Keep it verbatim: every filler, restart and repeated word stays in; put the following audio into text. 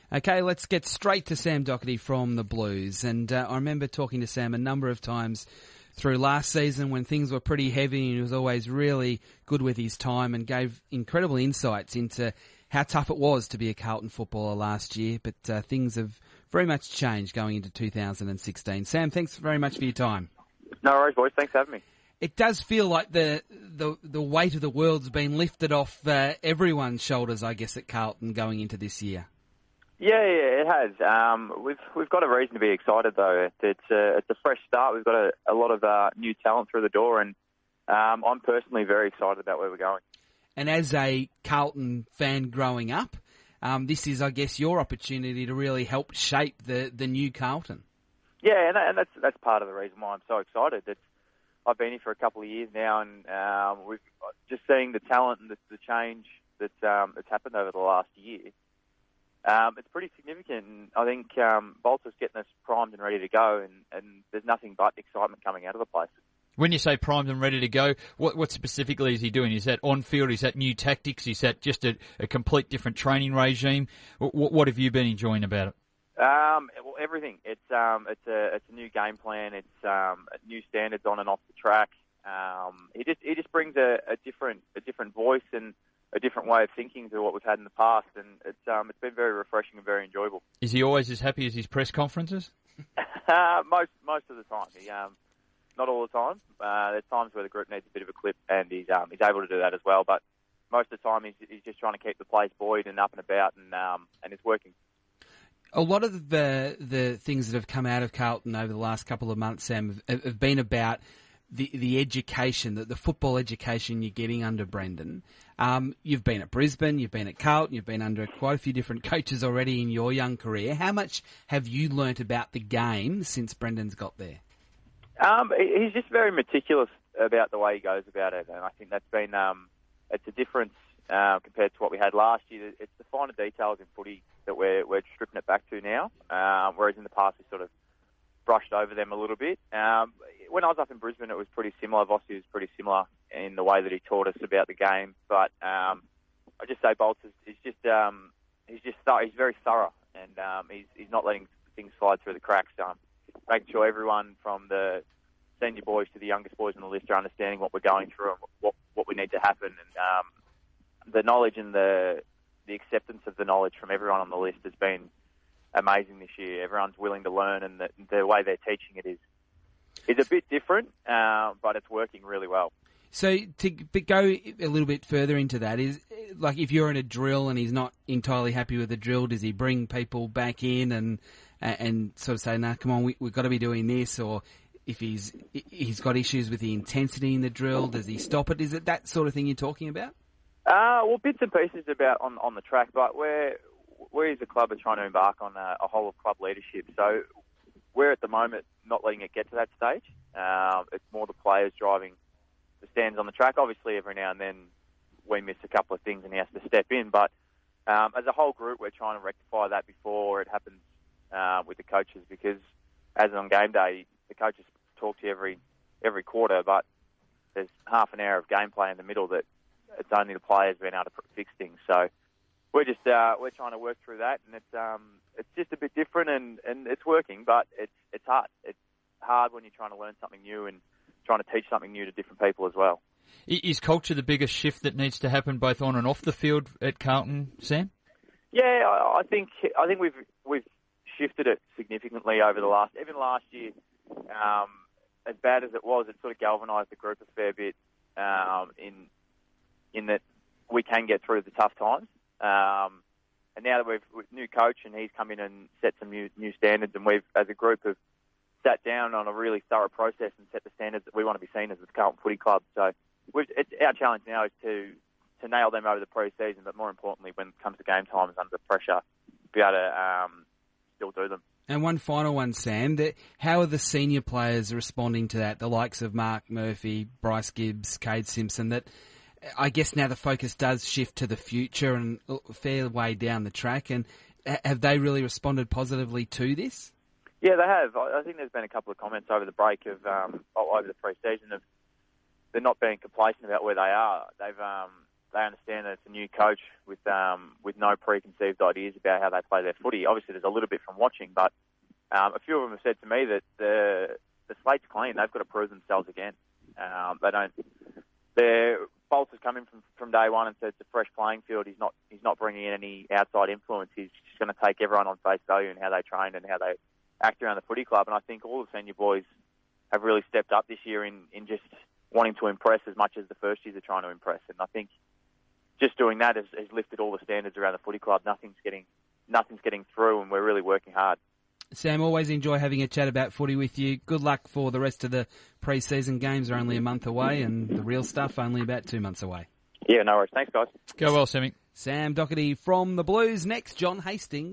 Okay, let's get straight to Sam Doherty from the Blues. And uh, I remember talking to Sam a number of times through last season when things were pretty heavy, and he was always really good with his time and gave incredible insights into how tough it was to be a Carlton footballer last year. But uh, things have very much changed going into two thousand sixteen. Sam, thanks very much for your time. No worries, boys. Thanks for having me. It does feel like the the, the weight of the world's been lifted off uh, everyone's shoulders, I guess, at Carlton going into this year. Yeah, yeah, it has. Um, we've we've got a reason to be excited though. It's a, it's a fresh start. We've got a, a lot of uh, new talent through the door, and um, I'm personally very excited about where we're going. And as a Carlton fan growing up, um, this is, I guess, your opportunity to really help shape the, the new Carlton. Yeah, and, and that's that's part of the reason why I'm so excited. It's, I've been here for a couple of years now, and um, we've just seeing the talent and the, the change that's um, that's happened over the last year. Um, it's pretty significant, and I think um, Bolter's getting us primed and ready to go, and, and there's nothing but excitement coming out of the place. When you say primed and ready to go, what, what specifically is he doing? Is that on-field? Is that new tactics? Is that just a, a complete different training regime? What, what have you been enjoying about it? Um, well, everything. It's um, it's a it's a new game plan. It's um, new standards on and off the track. Um, he just he just brings a, a different a different voice and a different way of thinking to what we've had in the past, and it's um, it's been very refreshing and very enjoyable. Is he always as happy as his press conferences? uh, most most of the time, he, um, not all the time. Uh, there's times where the group needs a bit of a clip, and he's um, he's able to do that as well. But most of the time, he's he's just trying to keep the place buoyed and up and about, and um, and it's working. A lot of the the things that have come out of Carlton over the last couple of months, Sam, have, have been about the the education, the, the football education you're getting under Brendan. Um, you've been at Brisbane, you've been at Carlton, you've been under quite a few different coaches already in your young career. How much have you learnt about the game since Brendan's got there? Um, he's just very meticulous about the way he goes about it, and I think that's been um, it's a difference uh, compared to what we had last year. It's the finer details in footy that we're we're stripping it back to now, um, whereas in the past we sort of brushed over them a little bit. Um, when I was up in Brisbane, it was pretty similar. Vossi was pretty similar in the way that he taught us about the game. But um, I just say Bolts is, is just um, he's just th- he's very thorough, and um, he's he's not letting things slide through the cracks. Um, making sure everyone from the senior boys to the youngest boys on the list are understanding what we're going through and what what we need to happen, and um, the knowledge and the the acceptance of the knowledge from everyone on the list has been amazing this year. Everyone's willing to learn, and the, the way they're teaching it is is a bit different, uh, but it's working really well. So to go a little bit further into that, is like if you're in a drill and he's not entirely happy with the drill, does he bring people back in and and sort of say, "No, nah, come on, we, we've got to be doing this"? Or if he's he's got issues with the intensity in the drill, does he stop it? Is it that sort of thing you're talking about? Uh, well, bits and pieces about on, on the track, but we're, we as a club are trying to embark on a, a whole of club leadership. So we're at the moment not letting it get to that stage. Um, it's more the players driving the stands on the track. Obviously, every now and then we miss a couple of things and he has to step in. But um, as a whole group, we're trying to rectify that before it happens uh, with the coaches, because as on game day, the coaches talk to you every every quarter, but there's half an hour of gameplay in the middle that it's only the players being able to fix things. So we're just uh, we're trying to work through that, and it's um it's just a bit different, and, and it's working, but it's it's hard. It's hard when you're trying to learn something new and trying to teach something new to different people as well. Is culture the biggest shift that needs to happen both on and off the field at Carlton, Sam? Yeah, I, I think I think we've we've shifted it significantly over the last even last year. Um, as bad as it was, it sort of galvanised the group a fair bit um, in. in that we can get through the tough times. Um, and now that we've with new coach and he's come in and set some new new standards, and we've, as a group, have sat down on a really thorough process and set the standards that we want to be seen as a Carlton Footy Club. So we've, it's, our challenge now is to, to nail them over the pre-season, but more importantly, when it comes to game times under pressure, be able to um, still do them. And one final one, Sam. That, how are the senior players responding to that? The likes of Mark Murphy, Bryce Gibbs, Cade Simpson, that I guess now the focus does shift to the future and a fair way down the track. And have they really responded positively to this? Yeah, they have. I think there's been a couple of comments over the break of um, over the pre-season of they're not being complacent about where they are. They've um, they understand that it's a new coach with um, with no preconceived ideas about how they play their footy. Obviously, there's a little bit from watching, but um, a few of them have said to me that the the slate's clean. They've got to prove themselves again. Um, they don't. Their Bolts has come in from, from day one and said it's a fresh playing field. He's not he's not bringing in any outside influence. He's just going to take everyone on face value and how they train and how they act around the footy club. And I think all the senior boys have really stepped up this year in, in just wanting to impress as much as the first years are trying to impress. And I think just doing that has, has lifted all the standards around the footy club. Nothing's getting nothing's getting through, and we're really working hard. Sam, always enjoy having a chat about footy with you. Good luck for the rest of the pre-season. Games are only a month away, and the real stuff only about two months away. Yeah, no worries. Thanks, guys. Go well, Sammy. Sam Doherty from the Blues. Next, John Hastings.